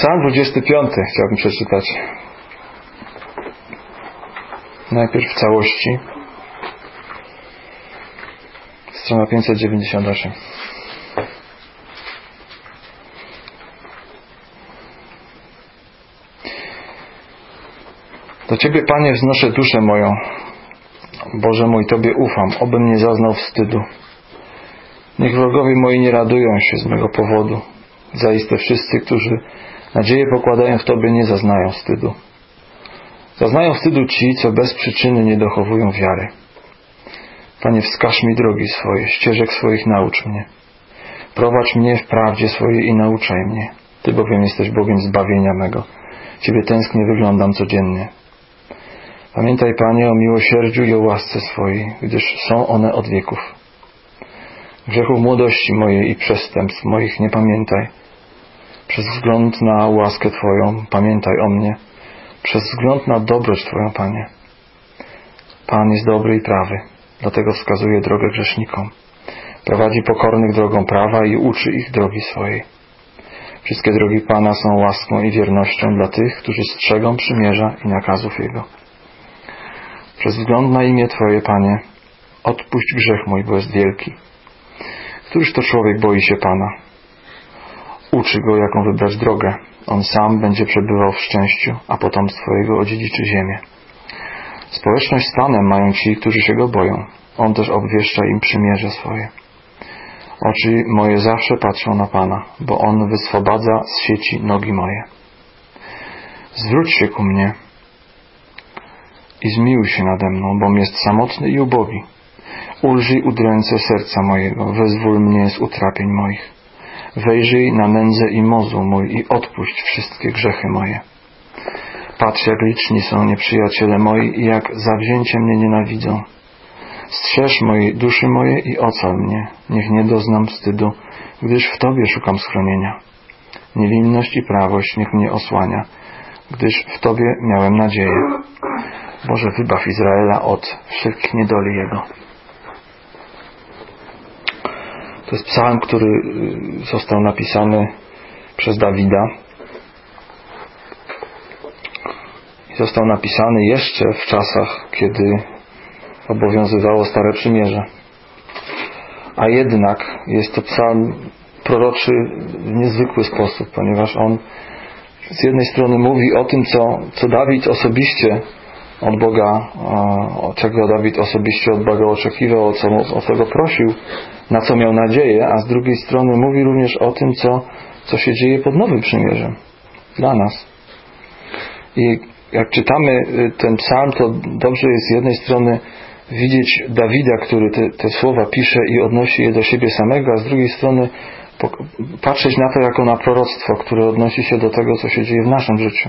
Psalm 25 chciałbym przeczytać. Najpierw w całości. Strona 598. Do Ciebie, Panie, wznoszę duszę moją. Boże mój, Tobie ufam, obym nie zaznał wstydu. Niech wrogowie moi nie radują się z mego powodu. Zaiste wszyscy, którzy nadzieję pokładają w Tobie, nie zaznają wstydu. Zaznają wstydu ci, co bez przyczyny nie dochowują wiary. Panie, wskaż mi drogi swoje, ścieżek swoich naucz mnie. Prowadź mnie w prawdzie swojej i nauczaj mnie. Ty bowiem jesteś Bogiem zbawienia mego. Ciebie tęsknie wyglądam codziennie. Pamiętaj, Panie, o miłosierdziu i o łasce swojej, gdyż są one od wieków. Grzechów młodości mojej i przestępstw moich nie pamiętaj. Przez wzgląd na łaskę Twoją pamiętaj o mnie. Przez wzgląd na dobroć Twoją, Panie. Pan jest dobry i prawy, dlatego wskazuje drogę grzesznikom. Prowadzi pokornych drogą prawa i uczy ich drogi swojej. Wszystkie drogi Pana są łaską i wiernością dla tych, którzy strzegą przymierza i nakazów Jego. Przez wzgląd na imię Twoje, Panie, odpuść grzech mój, bo jest wielki. Któryż to człowiek boi się Pana? Uczy go, jaką wybrać drogę. On sam będzie przebywał w szczęściu, a potomstwo jego odziedziczy ziemię. Społeczność z Panem mają ci, którzy się Go boją. On też obwieszcza im przymierze swoje. Oczy moje zawsze patrzą na Pana, bo On wyswobadza z sieci nogi moje. Zwróć się ku mnie i zmiłuj się nade mną, bom jest samotny i ubogi. Ulżyj udręce serca mojego, wezwól mnie z utrapień moich. Wejrzyj na nędzę i mozu mój i odpuść wszystkie grzechy moje. Patrz, jak liczni są nieprzyjaciele moi i jak zawzięcie mnie nienawidzą. Strzeż mojej duszy moje i ocal mnie, niech nie doznam wstydu, gdyż w Tobie szukam schronienia. Niewinność i prawość niech mnie osłania, gdyż w Tobie miałem nadzieję. Boże, wybaw Izraela od wszelkich niedoli jego. To jest psalm, który został napisany przez Dawida. I został napisany jeszcze w czasach, kiedy obowiązywało Stare Przymierze. A jednak jest to psalm proroczy w niezwykły sposób, ponieważ on z jednej strony mówi o tym, co Dawid osobiście od Boga, czego Dawid osobiście od Boga oczekiwał, o co go prosił, na co miał nadzieję, a z drugiej strony mówi również o tym, co się dzieje pod Nowym Przymierzem dla nas. I jak czytamy ten psalm, to dobrze jest z jednej strony widzieć Dawida, który te słowa pisze i odnosi je do siebie samego, a z drugiej strony patrzeć na to jako na proroctwo, które odnosi się do tego, co się dzieje w naszym życiu.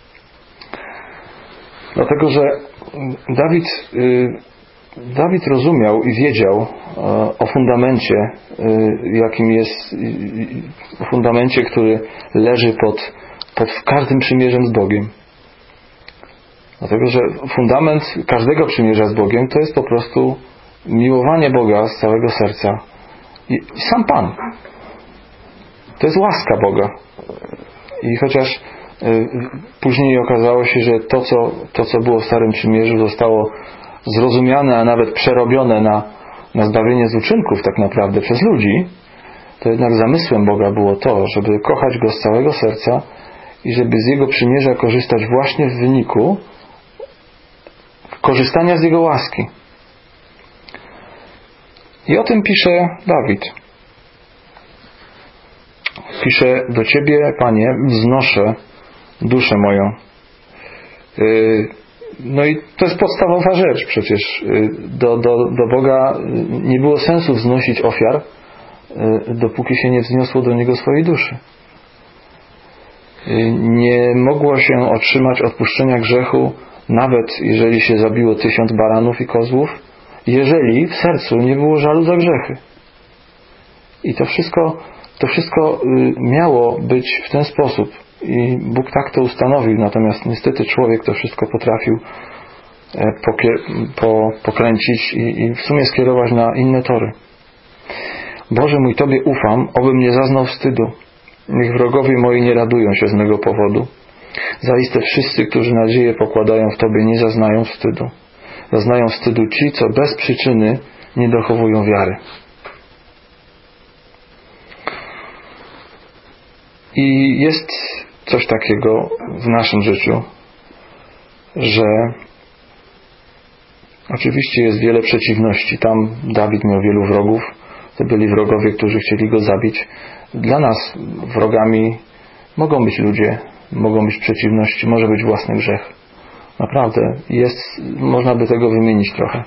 Dlatego, że Dawid rozumiał i wiedział o fundamencie, jakim jest, o fundamencie, który leży pod każdym przymierzem z Bogiem. Dlatego, że fundament każdego przymierza z Bogiem to jest po prostu miłowanie Boga z całego serca. I sam Pan. To jest łaska Boga. I chociaż później okazało się, że to, co było w Starym Przymierzu, zostało zrozumiane, a nawet przerobione na zbawienie z uczynków tak naprawdę przez ludzi, to jednak zamysłem Boga było to, żeby kochać Go z całego serca i żeby z Jego przymierza korzystać właśnie w wyniku korzystania z Jego łaski. I o tym pisze Dawid. Pisze: do Ciebie, Panie, wznoszę duszę moją. No i to jest podstawowa rzecz przecież. Do Boga nie było sensu wznosić ofiar, dopóki się nie wzniosło do Niego swojej duszy. Nie mogło się otrzymać odpuszczenia grzechu, nawet jeżeli się zabiło 1000 baranów i kozłów, jeżeli w sercu nie było żalu za grzechy. I to wszystko miało być w ten sposób. I Bóg tak to ustanowił, natomiast niestety człowiek to wszystko potrafił pokręcić i w sumie skierować na inne tory. Boże mój, Tobie ufam, obym nie zaznał wstydu. Niech wrogowie moi nie radują się z mego powodu. Zaiste wszyscy, którzy nadzieję pokładają w Tobie, nie zaznają wstydu. Zaznają wstydu ci, co bez przyczyny nie dochowują wiary. I jest coś takiego w naszym życiu, że oczywiście jest wiele przeciwności. Tam Dawid miał wielu wrogów. To byli wrogowie, którzy chcieli go zabić. Dla nas wrogami mogą być ludzie, mogą być przeciwności, może być własny grzech. Naprawdę, można by tego wymienić trochę.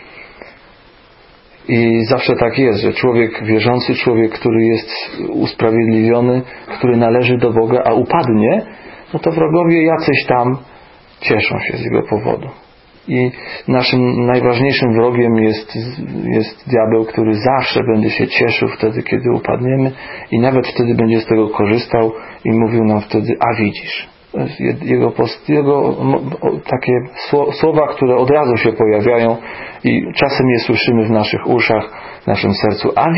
I zawsze tak jest, że człowiek wierzący, człowiek, który jest usprawiedliwiony, który należy do Boga, a upadnie, no to wrogowie jacyś tam cieszą się z jego powodu. I naszym najważniejszym wrogiem jest diabeł, który zawsze będzie się cieszył wtedy, kiedy upadniemy i nawet wtedy będzie z tego korzystał i mówił nam wtedy, a widzisz. To jest jego takie słowa, które od razu się pojawiają i czasem je słyszymy w naszych uszach, w naszym sercu. A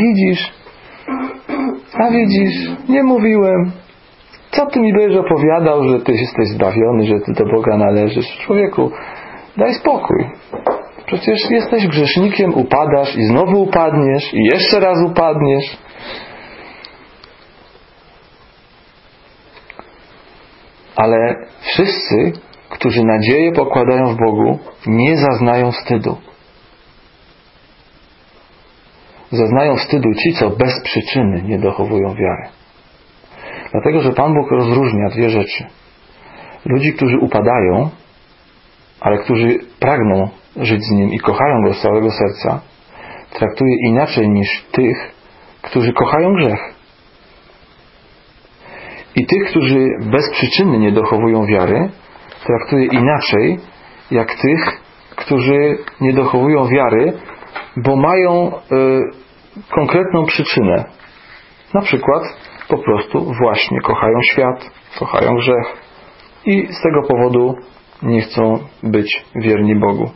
widzisz, nie mówiłem. Co ty mi będziesz opowiadał, że ty jesteś zbawiony, że ty do Boga należysz? Człowieku, daj spokój. Przecież jesteś grzesznikiem, upadasz i znowu upadniesz i jeszcze raz upadniesz. Ale wszyscy, którzy nadzieję pokładają w Bogu, nie zaznają wstydu. Zaznają wstydu ci, co bez przyczyny nie dochowują wiary. Dlatego, że Pan Bóg rozróżnia dwie rzeczy. Ludzi, którzy upadają, ale którzy pragną żyć z Nim i kochają Go z całego serca, traktuje inaczej niż tych, którzy kochają grzech. I tych, którzy bez przyczyny nie dochowują wiary, traktuje inaczej jak tych, którzy nie dochowują wiary, bo mają konkretną przyczynę. Na przykład po prostu właśnie kochają świat, kochają grzech i z tego powodu nie chcą być wierni Bogu.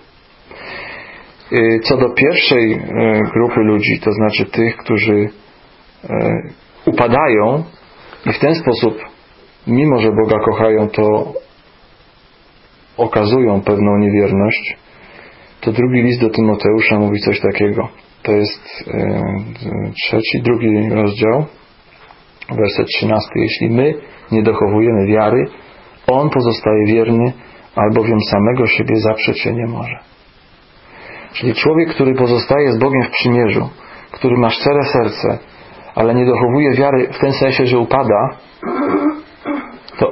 Co do pierwszej grupy ludzi, to znaczy tych, którzy upadają i w ten sposób, mimo że Boga kochają, to okazują pewną niewierność, to drugi list do Tymoteusza mówi coś takiego. To jest 2 rozdział, werset 13. Jeśli my nie dochowujemy wiary, On pozostaje wierny, albowiem samego siebie zaprzeć się nie może. Czyli człowiek, który pozostaje z Bogiem w przymierzu, który ma szczere serce, ale nie dochowuje wiary w ten sensie, że upada, to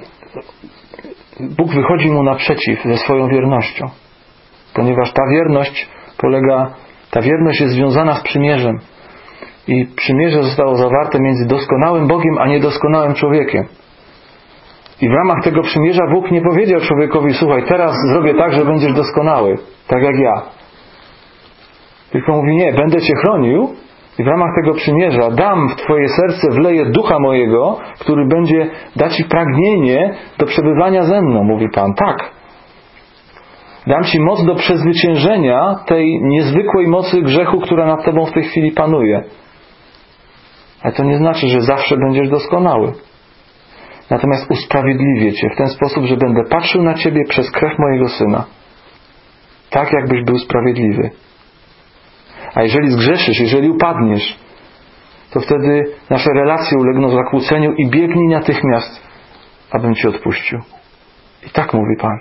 Bóg wychodzi mu naprzeciw ze swoją wiernością. Ponieważ ta wierność jest związana z przymierzem. I przymierze zostało zawarte między doskonałym Bogiem, a niedoskonałym człowiekiem. I w ramach tego przymierza Bóg nie powiedział człowiekowi, słuchaj, teraz zrobię tak, że będziesz doskonały, tak jak ja. Tylko mówi, nie, będę cię chronił i w ramach tego przymierza dam w twoje serce, wleję ducha mojego, który będzie dać ci pragnienie do przebywania ze mną, mówi Pan. Tak. Dam ci moc do przezwyciężenia tej niezwykłej mocy grzechu, która nad tobą w tej chwili panuje. Ale to nie znaczy, że zawsze będziesz doskonały. Natomiast usprawiedliwię cię w ten sposób, że będę patrzył na ciebie przez krew mojego Syna. Tak, jakbyś był sprawiedliwy. A jeżeli zgrzeszysz, jeżeli upadniesz, to wtedy nasze relacje ulegną zakłóceniu i biegnij natychmiast, abym ci odpuścił. I tak mówi Pan.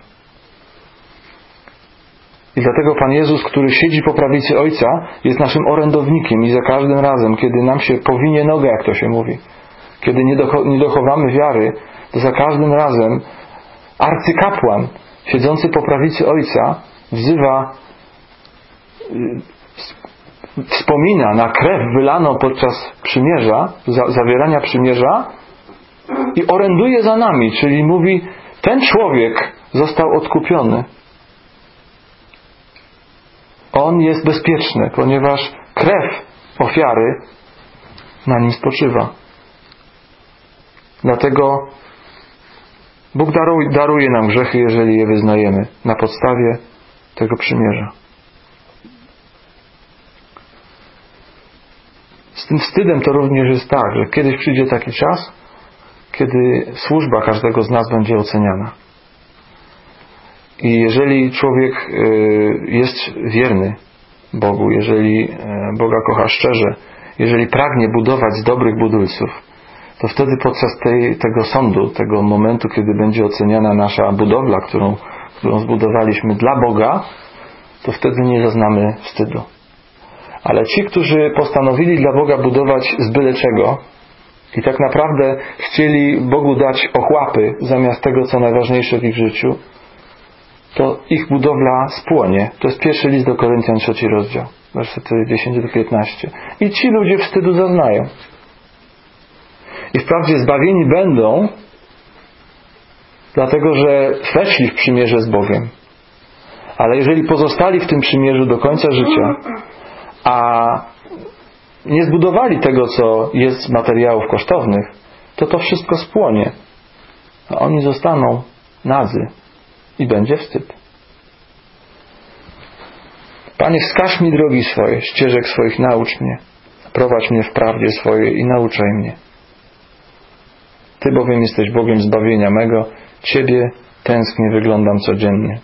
I dlatego Pan Jezus, który siedzi po prawicy Ojca, jest naszym orędownikiem i za każdym razem, kiedy nam się powinie noga, jak to się mówi, kiedy nie dochowamy wiary, to za każdym razem arcykapłan siedzący po prawicy Ojca wzywa, wspomina na krew wylaną podczas przymierza, zawierania przymierza i oręduje za nami, czyli mówi, ten człowiek został odkupiony. On jest bezpieczny, ponieważ krew ofiary na nim spoczywa. Dlatego Bóg daruje nam grzechy, jeżeli je wyznajemy na podstawie tego przymierza. Z tym wstydem to również jest tak, że kiedyś przyjdzie taki czas, kiedy służba każdego z nas będzie oceniana. I jeżeli człowiek jest wierny Bogu, jeżeli Boga kocha szczerze, jeżeli pragnie budować z dobrych budulców, to wtedy podczas tego sądu, tego momentu, kiedy będzie oceniana nasza budowla, którą zbudowaliśmy dla Boga, to wtedy nie zaznamy wstydu. Ale ci, którzy postanowili dla Boga budować z byle czego i tak naprawdę chcieli Bogu dać ochłapy zamiast tego, co najważniejsze w ich życiu, to ich budowla spłonie. To jest pierwszy list do Koryntian, 3 rozdział, wersety 10-15. I ci ludzie wstydu zaznają. I wprawdzie zbawieni będą, dlatego że weszli w przymierze z Bogiem. Ale jeżeli pozostali w tym przymierzu do końca życia, a nie zbudowali tego, co jest z materiałów kosztownych, to wszystko spłonie. A oni zostaną nadzy i będzie wstyd. Panie, wskaż mi drogi swoje, ścieżek swoich naucz mnie. Prowadź mnie w prawdzie swojej i nauczaj mnie. Ty bowiem jesteś Bogiem zbawienia mego, Ciebie tęsknie wyglądam codziennie.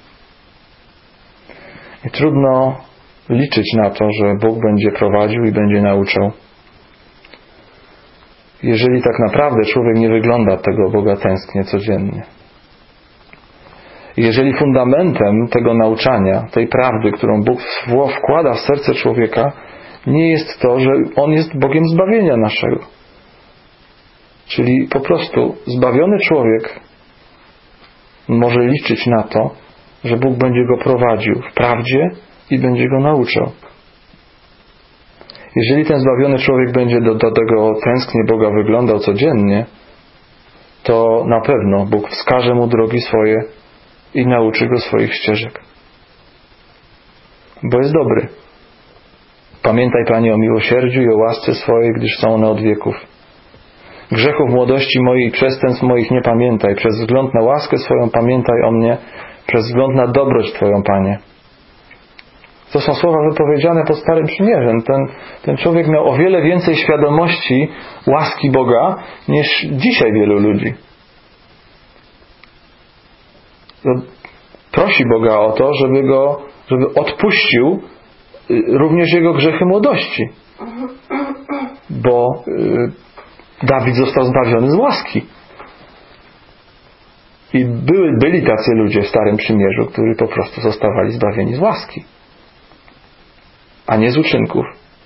I trudno liczyć na to, że Bóg będzie prowadził i będzie nauczał. Jeżeli tak naprawdę człowiek nie wygląda tego Boga tęsknie codziennie. Jeżeli fundamentem tego nauczania, tej prawdy, którą Bóg wkłada w serce człowieka, nie jest to, że On jest Bogiem zbawienia naszego. Czyli po prostu zbawiony człowiek może liczyć na to, że Bóg będzie go prowadził w prawdzie i będzie go nauczał. Jeżeli ten zbawiony człowiek będzie do tego tęsknie Boga wyglądał codziennie, to na pewno Bóg wskaże mu drogi swoje i nauczy go swoich ścieżek. Bo jest dobry. Pamiętaj, Panie, o miłosierdziu i o łasce swojej, gdyż są one od wieków. Grzechów młodości mojej i przestępstw moich nie pamiętaj. Przez wzgląd na łaskę swoją pamiętaj o mnie, przez wzgląd na dobroć Twoją, Panie. To są słowa wypowiedziane pod Starym Przymierzem. Ten człowiek miał o wiele więcej świadomości łaski Boga niż dzisiaj wielu ludzi. Prosi Boga o to, żeby odpuścił również jego grzechy młodości. Bo Dawid został zbawiony z łaski. I byli tacy ludzie w Starym Przymierzu, którzy po prostu zostawali zbawieni z łaski, a nie z uczynków.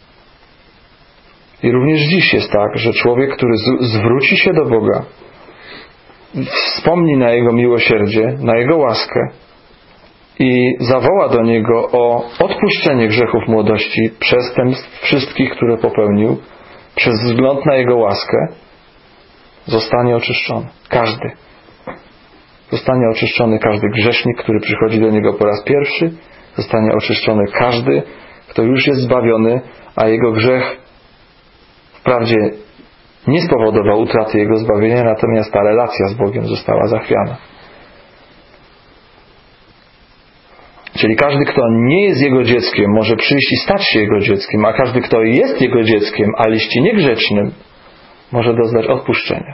I również dziś jest tak, że człowiek, który zwróci się do Boga, wspomni na Jego miłosierdzie, na Jego łaskę i zawoła do Niego o odpuszczenie grzechów młodości, przestępstw wszystkich, które popełnił, przez wzgląd na Jego łaskę, zostanie oczyszczony. Każdy. Zostanie oczyszczony każdy grzesznik, który przychodzi do Niego po raz pierwszy. Zostanie oczyszczony każdy, kto już jest zbawiony, a jego grzech wprawdzie nie spowodował utraty jego zbawienia, natomiast ta relacja z Bogiem została zachwiana. Czyli każdy, kto nie jest Jego dzieckiem, może przyjść i stać się Jego dzieckiem, a każdy, kto jest Jego dzieckiem, a liści niegrzecznym, może doznać odpuszczenia.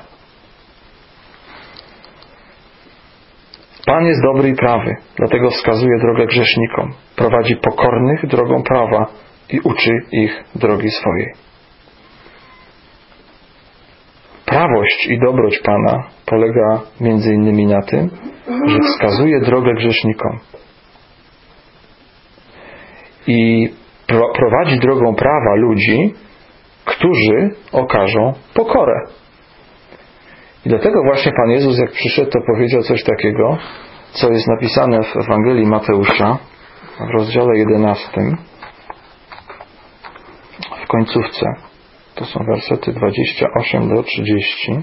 Pan jest dobry i prawy, dlatego wskazuje drogę grzesznikom. Prowadzi pokornych drogą prawa i uczy ich drogi swojej. Prawość i dobroć Pana polega między innymi na tym, że wskazuje drogę grzesznikom. I prowadzi drogą prawa ludzi, którzy okażą pokorę. I dlatego właśnie Pan Jezus, jak przyszedł, to powiedział coś takiego, co jest napisane w Ewangelii Mateusza, w rozdziale 11, w końcówce. To są wersety 28 do 30.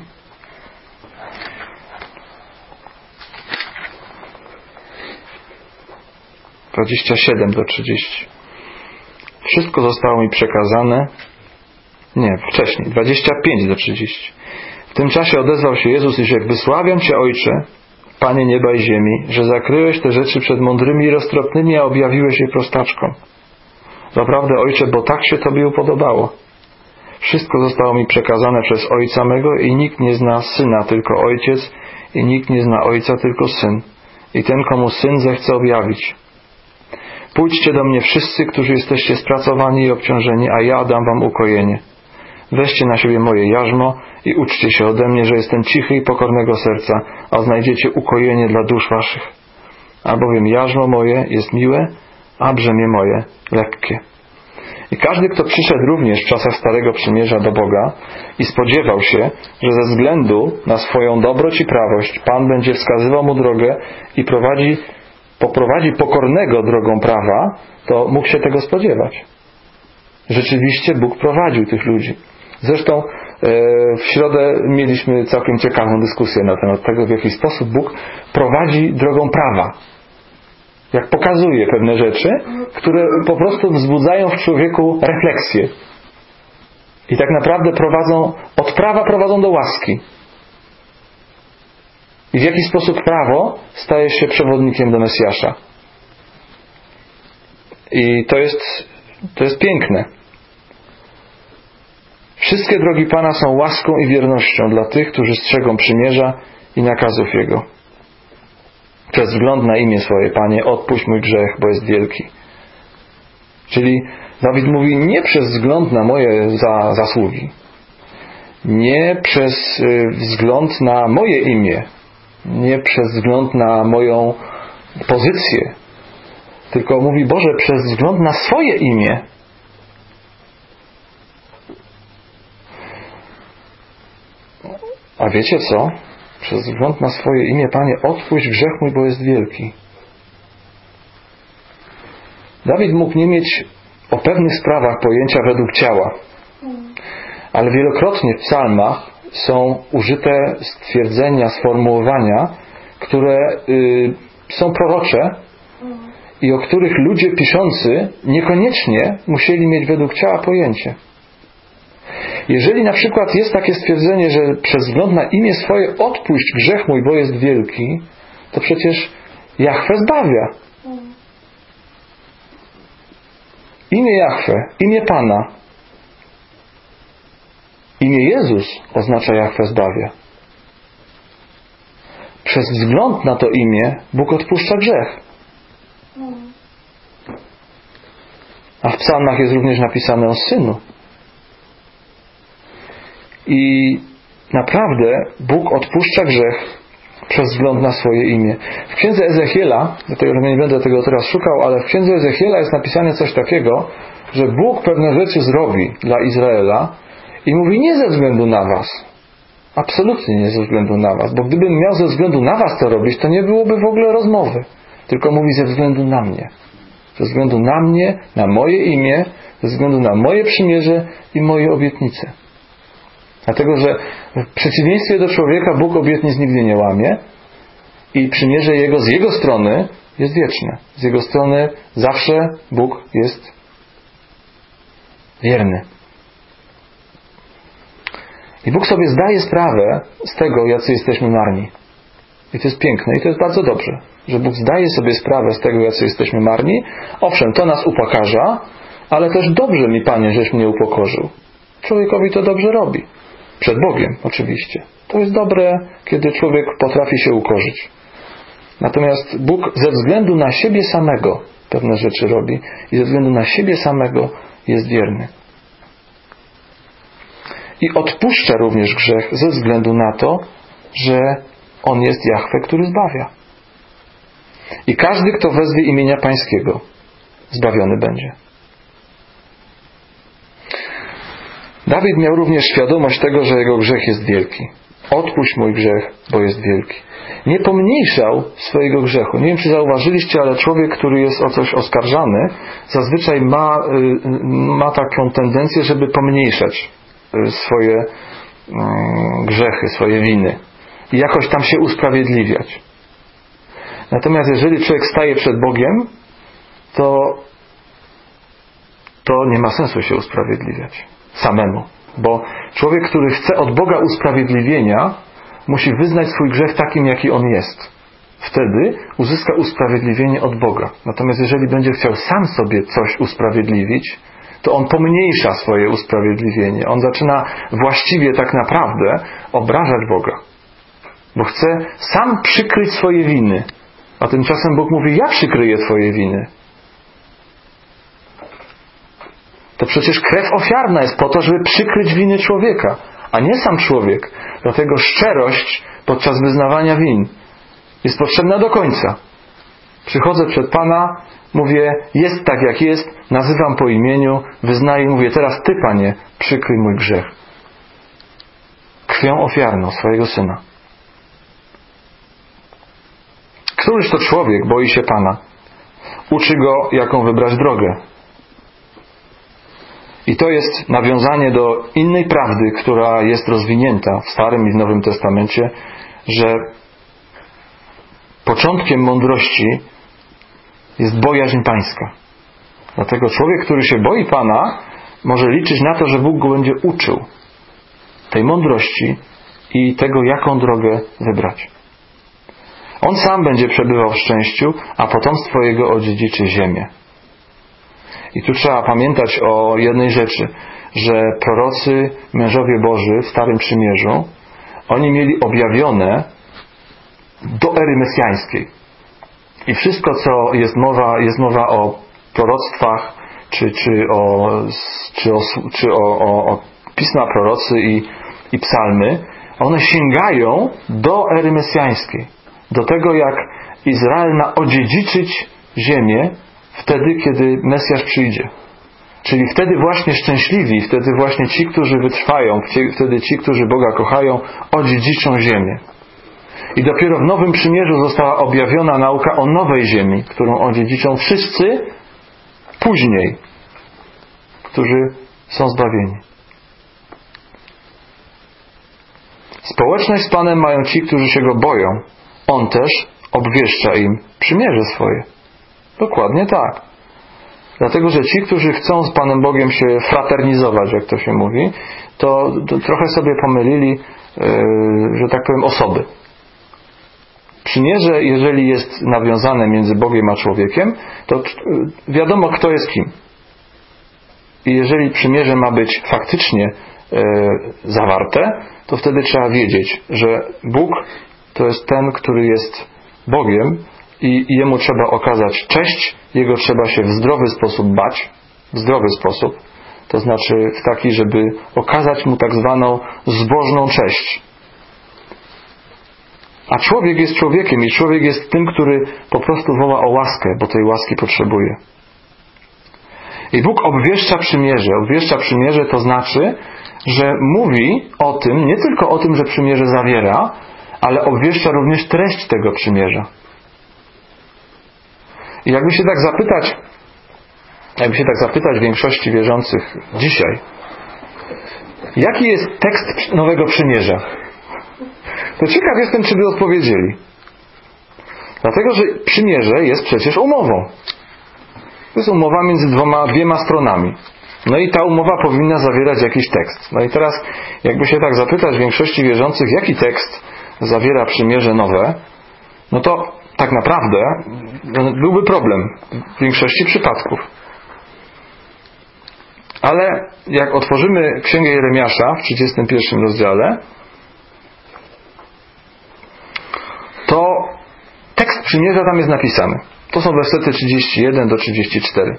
- 27 do 30. Wszystko zostało mi przekazane. Nie, wcześniej. 25 do 30. W tym czasie odezwał się Jezus i rzekł: wysławiam Cię, Ojcze, Panie nieba i ziemi, że zakryłeś te rzeczy przed mądrymi i roztropnymi, a objawiłeś je prostaczkom. Zaprawdę, Ojcze, bo tak się Tobie upodobało. Wszystko zostało mi przekazane przez Ojca mego i nikt nie zna Syna, tylko Ojciec, i nikt nie zna Ojca, tylko Syn. I ten, komu Syn zechce objawić. Pójdźcie do mnie wszyscy, którzy jesteście spracowani i obciążeni, a ja dam wam ukojenie. Weźcie na siebie moje jarzmo i uczcie się ode mnie, że jestem cichy i pokornego serca, a znajdziecie ukojenie dla dusz waszych. Albowiem jarzmo moje jest miłe, a brzemię moje lekkie. I każdy, kto przyszedł również w czasach Starego Przymierza do Boga i spodziewał się, że ze względu na swoją dobroć i prawość Pan będzie wskazywał mu drogę i poprowadzi pokornego drogą prawa, to mógł się tego spodziewać. Rzeczywiście Bóg prowadził tych ludzi. Zresztą w środę mieliśmy całkiem ciekawą dyskusję na temat tego, w jaki sposób Bóg prowadzi drogą prawa. Jak pokazuje pewne rzeczy, które po prostu wzbudzają w człowieku refleksję. I tak naprawdę od prawa prowadzą do łaski. I w jaki sposób prawo staje się przewodnikiem do Mesjasza. I to jest piękne. Wszystkie drogi Pana są łaską i wiernością dla tych, którzy strzegą przymierza i nakazów Jego. Przez wzgląd na imię swoje, Panie, odpuść mój grzech, bo jest wielki. Czyli Dawid mówi, nie przez wzgląd na moje zasługi, nie przez wzgląd na moje imię, nie przez wzgląd na moją pozycję, tylko mówi, Boże, przez wzgląd na swoje imię. A wiecie co? Przez wzgląd na swoje imię, Panie, odpuść grzech mój, bo jest wielki. Dawid mógł nie mieć o pewnych sprawach pojęcia według ciała, ale wielokrotnie w psalmach są użyte stwierdzenia, sformułowania, które są prorocze i o których ludzie piszący niekoniecznie musieli mieć według ciała pojęcie. Jeżeli na przykład jest takie stwierdzenie, że przez wzgląd na imię swoje odpuść grzech mój, bo jest wielki, to przecież Jahwe zbawia. Imię Jahwe, imię Pana, imię Jezus oznacza Jahwe zbawia. Przez wzgląd na to imię Bóg odpuszcza grzech. A w psalmach jest również napisane o Synu. I naprawdę Bóg odpuszcza grzech przez wzgląd na swoje imię. W księdze Ezechiela, dlatego nie będę tego teraz szukał, ale w księdze Ezechiela jest napisane coś takiego, że Bóg pewne rzeczy zrobi dla Izraela i mówi nie ze względu na was. Absolutnie nie ze względu na was. Bo gdybym miał ze względu na was to robić, to nie byłoby w ogóle rozmowy. Tylko mówi ze względu na mnie. Ze względu na mnie, na moje imię, ze względu na moje przymierze i moje obietnice. Dlatego, że w przeciwieństwie do człowieka Bóg obietnic nigdy nie łamie i przymierze Jego z Jego strony jest wieczne. Z Jego strony zawsze Bóg jest wierny. I Bóg sobie zdaje sprawę z tego, jacy jesteśmy marni. I to jest piękne i to jest bardzo dobrze, że Bóg zdaje sobie sprawę z tego, jacy jesteśmy marni. Owszem, to nas upokarza, ale też dobrze mi, Panie, żeś mnie upokorzył. Człowiekowi to dobrze robi. Przed Bogiem, oczywiście. To jest dobre, kiedy człowiek potrafi się ukorzyć. Natomiast Bóg ze względu na siebie samego pewne rzeczy robi i ze względu na siebie samego jest wierny. I odpuszcza również grzech ze względu na to, że On jest Jahwe, który zbawia. I każdy, kto wezwie imienia Pańskiego, zbawiony będzie. Dawid miał również świadomość tego, że jego grzech jest wielki. Odpuść mój grzech, bo jest wielki. Nie pomniejszał swojego grzechu. Nie wiem, czy zauważyliście, ale człowiek, który jest o coś oskarżany, zazwyczaj ma taką tendencję, żeby pomniejszać swoje grzechy, swoje winy. I jakoś tam się usprawiedliwiać. Natomiast jeżeli człowiek staje przed Bogiem, to nie ma sensu się usprawiedliwiać samemu. Bo człowiek, który chce od Boga usprawiedliwienia, musi wyznać swój grzech takim, jaki on jest. Wtedy uzyska usprawiedliwienie od Boga. Natomiast jeżeli będzie chciał sam sobie coś usprawiedliwić, to on pomniejsza swoje usprawiedliwienie. On zaczyna właściwie tak naprawdę obrażać Boga. Bo chce sam przykryć swoje winy. A tymczasem Bóg mówi, ja przykryję twoje winy. To przecież krew ofiarna jest po to, żeby przykryć winy człowieka, a nie sam człowiek. Dlatego szczerość podczas wyznawania win jest potrzebna do końca. Przychodzę przed Pana, mówię, jest tak jak jest, nazywam po imieniu, wyznaję i mówię, teraz Ty, Panie, przykryj mój grzech. Krwią ofiarną swojego Syna. Któryż to człowiek boi się Pana? Uczy go, jaką wybrać drogę. I to jest nawiązanie do innej prawdy, która jest rozwinięta w Starym i w Nowym Testamencie, że początkiem mądrości jest bojaźń Pańska. Dlatego człowiek, który się boi Pana, może liczyć na to, że Bóg go będzie uczył tej mądrości i tego, jaką drogę wybrać. On sam będzie przebywał w szczęściu, a potomstwo jego odziedziczy ziemię. I tu trzeba pamiętać o jednej rzeczy, że prorocy, mężowie Boży w Starym Przymierzu, oni mieli objawione do ery mesjańskiej. I wszystko, co jest mowa o proroctwach, czy o pisma prorocy i psalmy, one sięgają do ery mesjańskiej. Do tego, jak Izrael ma odziedziczyć ziemię wtedy, kiedy Mesjasz przyjdzie. Czyli wtedy właśnie szczęśliwi, wtedy właśnie ci, którzy wytrwają, wtedy ci, którzy Boga kochają, odziedziczą ziemię. I dopiero w Nowym Przymierzu została objawiona nauka o nowej ziemi, którą odziedziczą wszyscy później, którzy są zbawieni. Społeczność z Panem mają ci, którzy się Go boją. On też obwieszcza im przymierze swoje. Dokładnie tak. Dlatego, że ci, którzy chcą z Panem Bogiem się fraternizować, jak to się mówi, to trochę sobie pomylili, że tak powiem, osoby. Przymierze, jeżeli jest nawiązane między Bogiem a człowiekiem, to wiadomo, kto jest kim. I jeżeli przymierze ma być faktycznie zawarte, to wtedy trzeba wiedzieć, że Bóg to jest ten, który jest Bogiem i Jemu trzeba okazać cześć, Jego trzeba się w zdrowy sposób bać, w zdrowy sposób, to znaczy w taki, żeby okazać Mu tak zwaną zbożną cześć. A człowiek jest człowiekiem i człowiek jest tym, który po prostu woła o łaskę, bo tej łaski potrzebuje. I Bóg obwieszcza przymierze. Obwieszcza przymierze to znaczy, że mówi o tym, nie tylko o tym, że przymierze zawiera, ale obwieszcza również treść tego przymierza. I jakby się tak zapytać większości wierzących dzisiaj, jaki jest tekst Nowego Przymierza? To ciekaw jestem, czy by odpowiedzieli. Dlatego, że przymierze jest przecież umową. To jest umowa między dwiema stronami. No i ta umowa powinna zawierać jakiś tekst. No i teraz, jakby się tak zapytać większości wierzących, jaki tekst zawiera przymierze nowe, no to tak naprawdę byłby problem w większości przypadków. Ale jak otworzymy Księgę Jeremiasza w 31 rozdziale, to tekst przymierza tam jest napisany. To są wersety 31 do 34.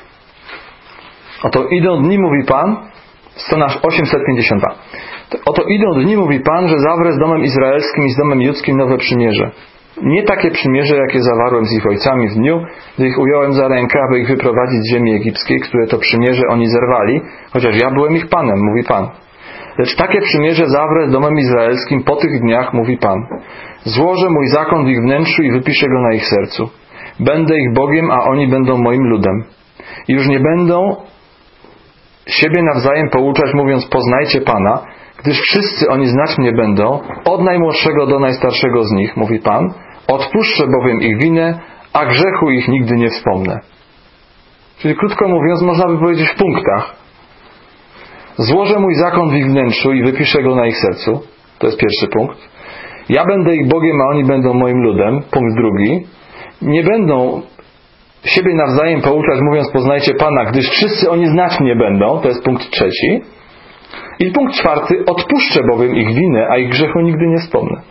Oto idą dni, mówi Pan, strona 850. Oto idą dni, mówi Pan, że zawrę z domem izraelskim i z domem judzkim nowe przymierze. Nie takie przymierze, jakie zawarłem z ich ojcami w dniu, gdy ich ująłem za rękę, aby ich wyprowadzić z ziemi egipskiej, które to przymierze oni zerwali, chociaż ja byłem ich Panem, mówi Pan. Lecz takie przymierze zawrę z domem izraelskim po tych dniach, mówi Pan. Złożę mój zakon w ich wnętrzu i wypiszę go na ich sercu. Będę ich Bogiem, a oni będą moim ludem. I już nie będą siebie nawzajem pouczać, mówiąc, poznajcie Pana, gdyż wszyscy oni znać mnie będą, od najmłodszego do najstarszego z nich, mówi Pan, odpuszczę bowiem ich winę, a grzechu ich nigdy nie wspomnę. Czyli krótko mówiąc, można by powiedzieć w punktach. Złożę mój zakon w ich wnętrzu i wypiszę go na ich sercu. To jest pierwszy punkt. Ja będę ich Bogiem, a oni będą moim ludem. Punkt drugi. Nie będą siebie nawzajem pouczać, mówiąc: poznajcie Pana, gdyż wszyscy oni znać mnie będą. To jest punkt 3. I punkt 4. Odpuszczę bowiem ich winę, a ich grzechu nigdy nie wspomnę.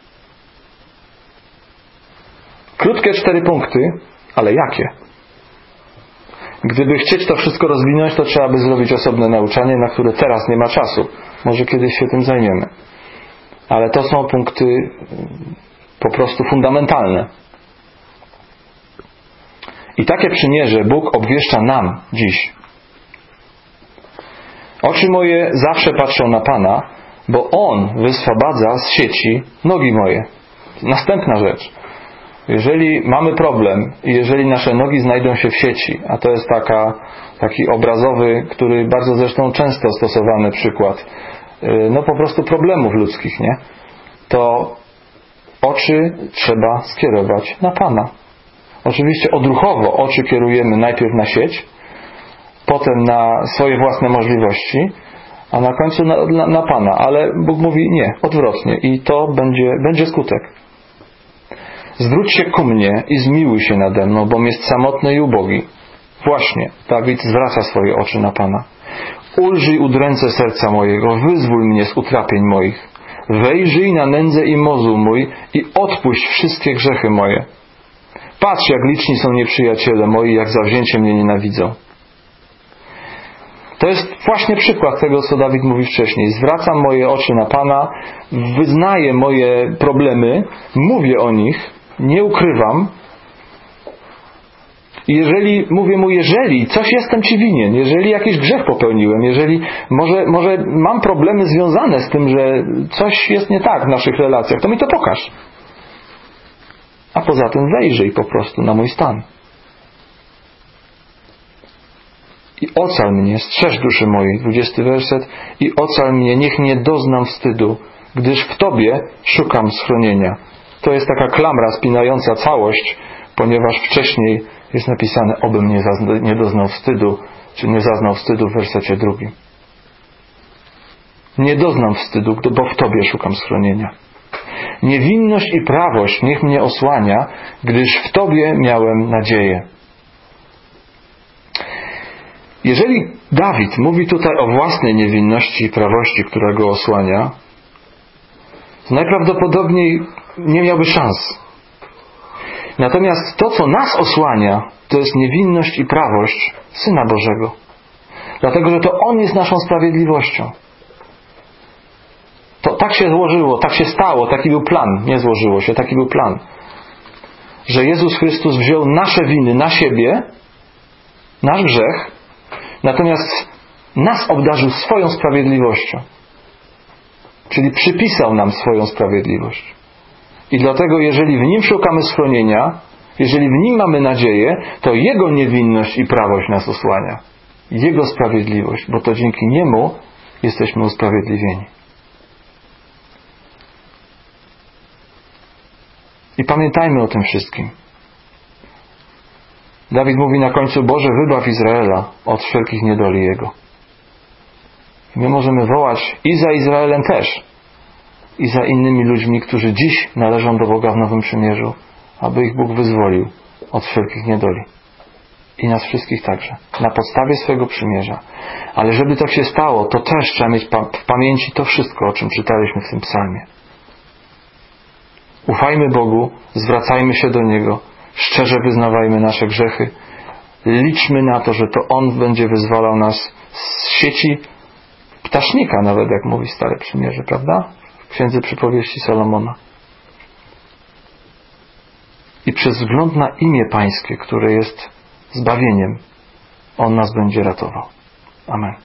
Krótkie 4 punkty, ale jakie? Gdyby chcieć to wszystko rozwinąć, to trzeba by zrobić osobne nauczanie, na które teraz nie ma czasu. Może kiedyś się tym zajmiemy. Ale to są punkty po prostu fundamentalne. I takie przymierze Bóg obwieszcza nam dziś. Oczy moje zawsze patrzą na Pana, bo On wyswobadza z sieci nogi moje. Następna rzecz. Jeżeli mamy problem i jeżeli nasze nogi znajdą się w sieci, a to jest taki obrazowy, który bardzo zresztą często stosowany przykład, po prostu problemów ludzkich, nie? To oczy trzeba skierować na Pana. Oczywiście odruchowo oczy kierujemy najpierw na sieć, potem na swoje własne możliwości, a na końcu na Pana. Ale Bóg mówi nie, odwrotnie. I to będzie skutek. Zwróć się ku mnie i zmiłuj się nade mną, bom jest samotny i ubogi. Właśnie, Dawid zwraca swoje oczy na Pana. Ulżyj udręce serca mojego, wyzwól mnie z utrapień moich. Wejrzyj na nędzę i mozuł mój i odpuść wszystkie grzechy moje. Patrz, jak liczni są nieprzyjaciele moi, jak zawzięcie mnie nienawidzą. To jest właśnie przykład tego, co Dawid mówi wcześniej. Zwracam moje oczy na Pana, wyznaję moje problemy, mówię o nich, nie ukrywam. Jeżeli coś jestem Ci winien, jeżeli jakiś grzech popełniłem, jeżeli może mam problemy związane z tym, że coś jest nie tak w naszych relacjach, to mi to pokaż. A poza tym wejrzyj po prostu na mój stan. I ocal mnie, strzeż duszy mojej, 20 werset, i ocal mnie, niech nie doznam wstydu, gdyż w Tobie szukam schronienia. To jest taka klamra spinająca całość, ponieważ wcześniej jest napisane: obym nie doznał wstydu, czy nie zaznał wstydu w wersecie 2. Nie doznam wstydu, bo w Tobie szukam schronienia. Niewinność i prawość niech mnie osłania, gdyż w Tobie miałem nadzieję. Jeżeli Dawid mówi tutaj o własnej niewinności i prawości, która go osłania, to najprawdopodobniej nie miałby szans. Natomiast to, co nas osłania, to jest niewinność i prawość Syna Bożego. Dlatego, że to On jest naszą sprawiedliwością. To tak się złożyło, tak się stało, taki był plan. Nie złożyło się, taki był plan. Że Jezus Chrystus wziął nasze winy na siebie, nasz grzech, natomiast nas obdarzył swoją sprawiedliwością. Czyli przypisał nam swoją sprawiedliwość. I dlatego, jeżeli w Nim szukamy schronienia, jeżeli w Nim mamy nadzieję, to Jego niewinność i prawość nas osłania. Jego sprawiedliwość, bo to dzięki Niemu jesteśmy usprawiedliwieni. I pamiętajmy o tym wszystkim. Dawid mówi na końcu: Boże, wybaw Izraela od wszelkich niedoli jego. I my możemy wołać i za Izraelem też, i za innymi ludźmi, którzy dziś należą do Boga w Nowym Przymierzu, aby ich Bóg wyzwolił od wszelkich niedoli. I nas wszystkich także. Na podstawie swojego przymierza. Ale żeby tak się stało, to też trzeba mieć w pamięci to wszystko, o czym czytaliśmy w tym psalmie. Ufajmy Bogu, zwracajmy się do Niego, szczerze wyznawajmy nasze grzechy, liczmy na to, że to On będzie wyzwalał nas z sieci ptasznika, nawet jak mówi Stare Przymierze, prawda? W Księdze Przypowieści Salomona. I przez wzgląd na imię Pańskie, które jest zbawieniem, On nas będzie ratował. Amen.